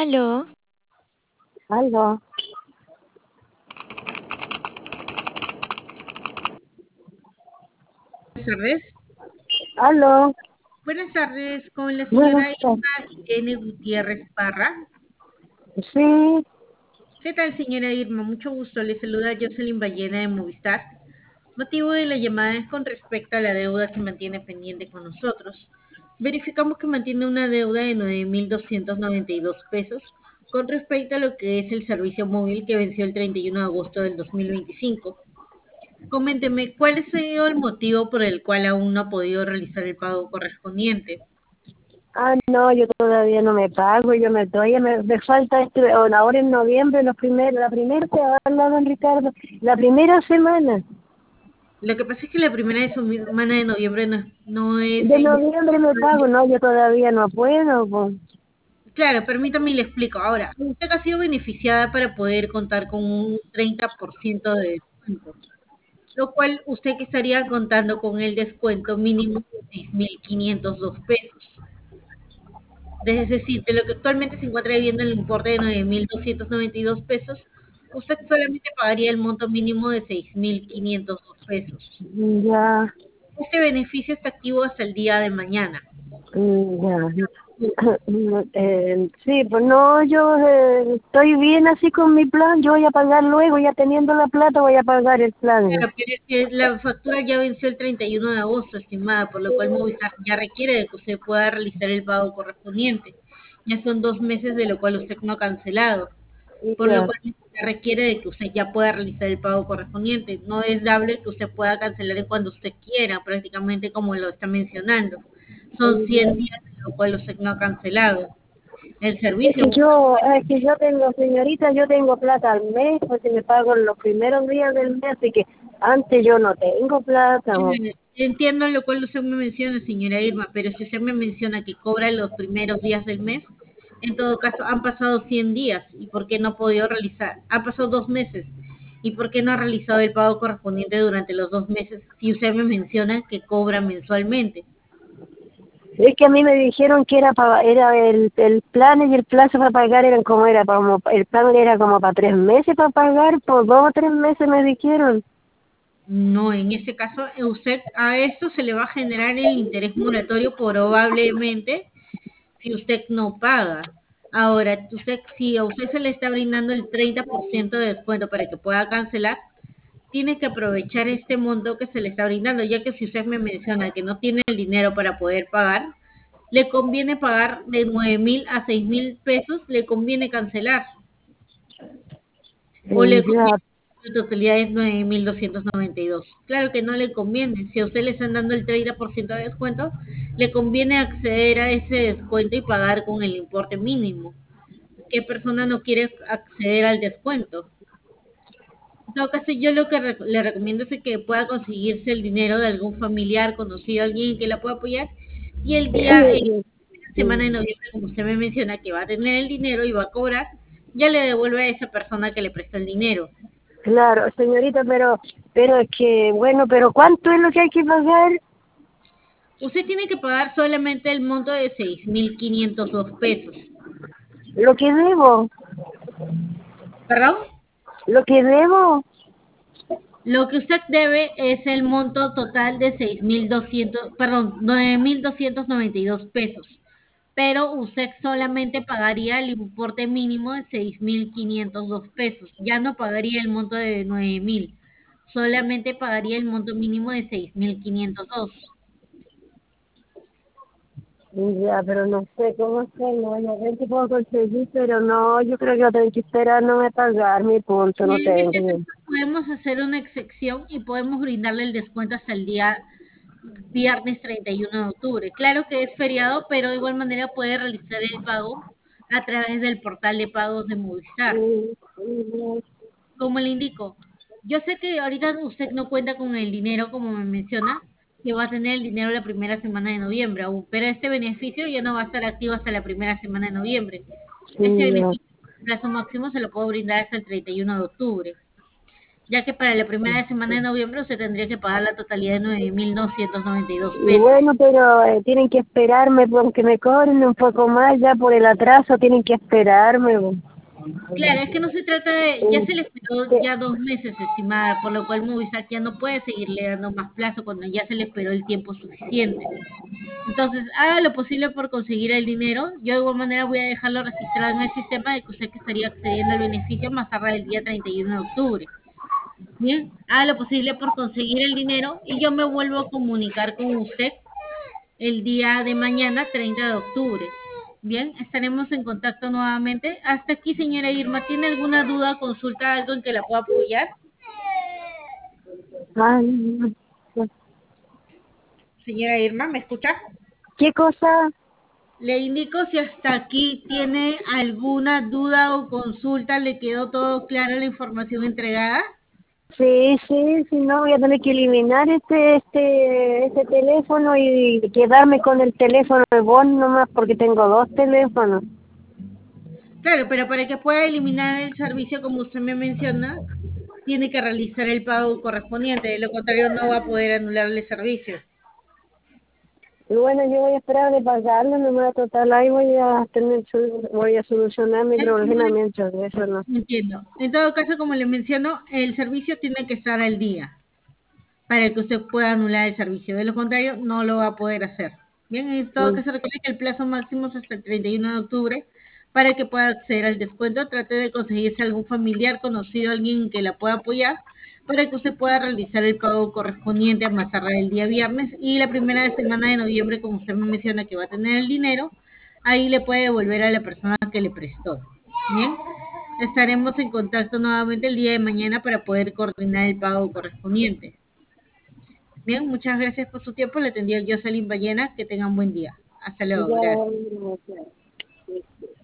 Aló, Aló, Buenas tardes. aló, Buenas tardes, con la buenas señora tardes. Irma N. Gutiérrez Parra. Sí, ¿Qué tal, señora Irma? Mucho gusto. Le saluda Jocelyn Ballena de Movistar. Motivo de la llamada es con respecto a la deuda que mantiene pendiente con nosotros. Verificamos que mantiene una deuda de 9.292 pesos con respecto a lo que es el servicio móvil que venció el 31 de agosto del 2025. Coménteme, ¿cuál ha sido el motivo por el cual aún no ha podido realizar el pago correspondiente? no, yo todavía no me pago, yo me doy, me falta ahora en noviembre, la primera que ha hablado don Ricardo, la primera semana Lo que pasa es que la primera semana de noviembre no es de noviembre me pago, no, yo todavía no puedo, pues. claro, permítame y le explico. Ahora, usted ha sido beneficiada para poder contar con un 30% de descuento, lo cual usted que estaría contando con el descuento mínimo de 6.502 pesos. Es decir, de lo que actualmente se encuentra viviendo el importe de 9.292 pesos, usted solamente pagaría el monto mínimo de 6.502 pesos. Ya, Este beneficio está activo hasta el día de mañana. ya. Sí, pues no, yo estoy bien así con mi plan, yo voy a pagar luego, ya teniendo la plata voy a pagar el plan. Claro, pero es que la factura ya venció el 31 de agosto, estimada, por lo cual Movistar ya requiere de que usted pueda realizar el pago correspondiente. Ya son 2 meses de lo cual usted no ha cancelado, por lo Ya. cual Movistar requiere de que usted ya pueda realizar el pago correspondiente. No es dable que usted pueda cancelar en cuando usted quiera, prácticamente como lo está mencionando. Son 100 días de lo cual usted no ha cancelado. El servicio, Es que yo tengo, señorita, yo tengo plata al mes, porque me pago los primeros días del mes, así que antes yo no tengo plata. entiendo lo cual usted me menciona, señora Irma, pero si usted me menciona que cobra los primeros días del mes, en todo caso han pasado 100 días y ¿por qué no ha podido realizar? Han pasado 2 meses y ¿por qué no ha realizado el pago correspondiente durante los 2 meses si usted me menciona que cobra mensualmente? Es que a mí me dijeron que era el plan y el plazo para pagar eran como era, como el plan era como para 3 meses para pagar, por 2 o 3 meses me dijeron. No, en ese caso, usted a esto se le va a generar el interés moratorio probablemente si usted no paga. Ahora, si a usted se le está brindando el 30% de descuento para que pueda cancelar, tiene que aprovechar este monto que se le está brindando, ya que si usted me menciona que no tiene el dinero para poder pagar, le conviene pagar de 9.000 a 6.000 pesos, le conviene cancelar o le conviene Ya, la totalidad es 9.292. Claro que no le conviene. Si a usted le están dando el 30% de descuento, le conviene acceder a ese descuento y pagar con el importe mínimo. ¿Qué persona no quiere acceder al descuento? En todo caso, yo lo que le recomiendo es que pueda conseguirse el dinero de algún familiar, conocido, alguien que la pueda apoyar. Y el día, la semana de noviembre, como usted me menciona, que va a tener el dinero y va a cobrar, ya le devuelve a esa persona que le prestó el dinero. claro, señorita, pero es que, bueno, pero ¿cuánto es lo que hay que pagar? Usted tiene que pagar solamente el monto de 6.502 pesos. Lo que debo, ¿Perdón? lo que debo. Lo que usted debe es el monto total de 6.200, perdón, 9.292 pesos. Pero usted solamente pagaría el importe mínimo de 6.502 pesos. Ya no pagaría el monto de 9.000. Solamente pagaría el monto mínimo de 6.502. Ya, pero no sé cómo hacerlo. A ver si puedo conseguir, pero no, yo creo que voy a tener que esperar, no me pagar mi punto, no En este tengo. caso podemos hacer una excepción y podemos brindarle el descuento hasta el día viernes 31 de octubre. Claro que es feriado, pero de igual manera puede realizar el pago a través del portal de pagos de Movistar. Como le indico, yo sé que ahorita usted no cuenta con el dinero, como me menciona, que va a tener el dinero la primera semana de noviembre aún, pero este beneficio ya no va a estar activo hasta la primera semana de noviembre. Este No. beneficio, plazo máximo, se lo puedo brindar hasta el 31 de octubre. ya que para la primera semana de noviembre usted tendría que pagar la totalidad de 9.992 Y pesos. bueno, pero tienen que esperarme, aunque me cobren un poco más ya por el atraso, tienen que esperarme. Po. Claro, es que no se trata de, ya se le esperó Este, ya 2 meses, estimada, por lo cual Movistar ya no puede seguirle dando más plazo cuando ya se le esperó el tiempo suficiente. Entonces, haga lo posible por conseguir el dinero. Yo de igual manera voy a dejarlo registrado en el sistema de que usted que estaría accediendo al beneficio más tarde del día 31 de octubre. Bien, haga lo posible por conseguir el dinero y yo me vuelvo a comunicar con usted el día de mañana, 30 de octubre. Bien, estaremos en contacto nuevamente. Hasta aquí, señora Irma, ¿tiene alguna duda, consulta, algo en que la pueda apoyar? ay, Señora Irma, ¿me escucha? ¿qué cosa? Le indico si hasta aquí tiene alguna duda o consulta, le quedó todo claro la información entregada. Sí, sí, sí, no, voy a tener que eliminar este teléfono y quedarme con el teléfono de vos nomás porque tengo dos teléfonos. Claro, pero para que pueda eliminar el servicio, como usted me menciona, tiene que realizar el pago correspondiente, de lo contrario no va a poder anularle el servicio. Y bueno, yo voy a esperar de pagarlo, nomás total, ahí voy a solucionar mi Bien, problema mientras de eso, ¿no? entiendo. En todo caso, como le menciono, el servicio tiene que estar al día para que usted pueda anular el servicio. De lo contrario, no lo va a poder hacer. Bien, en todo Mm. caso, recuerde que el plazo máximo es hasta el 31 de octubre para que pueda acceder al descuento. Trate de conseguirse algún familiar, conocido, alguien que la pueda apoyar para que usted pueda realizar el pago correspondiente a más tardar el día viernes y la primera semana de noviembre, como usted me menciona que va a tener el dinero, ahí le puede devolver a la persona que le prestó. Bien, estaremos en contacto nuevamente el día de mañana para poder coordinar el pago correspondiente. Bien, muchas gracias por su tiempo. Le atendió Jocelyn Ballena. Que tengan buen día. Hasta luego. Ya, Gracias. no,